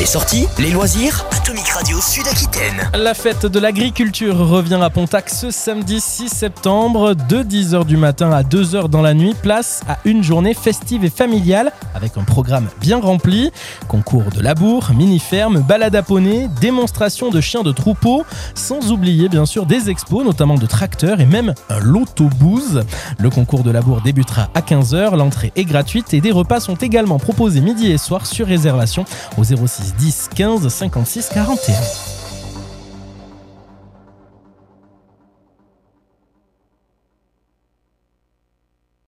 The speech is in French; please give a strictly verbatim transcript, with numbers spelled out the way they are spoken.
Les sorties, les loisirs, Atomic Radio Sud-Aquitaine. La fête de l'agriculture revient à Pontac ce samedi six septembre, de dix heures du matin à deux heures dans la nuit. Place à une journée festive et familiale avec un programme bien rempli. Concours de labour, mini-ferme, balade à poney, démonstration de chiens de troupeau, sans oublier bien sûr des expos, notamment de tracteurs et même un loto-bouse. Le concours de labour débutera à quinze heures, l'entrée est gratuite et des repas sont également proposés midi et soir sur réservation au zéro six dix quinze cinquante-six quarante et un.